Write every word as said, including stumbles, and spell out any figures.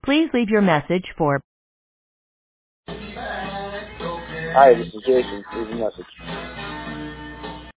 Please leave your message for Hi, this is Jason. Leave a message.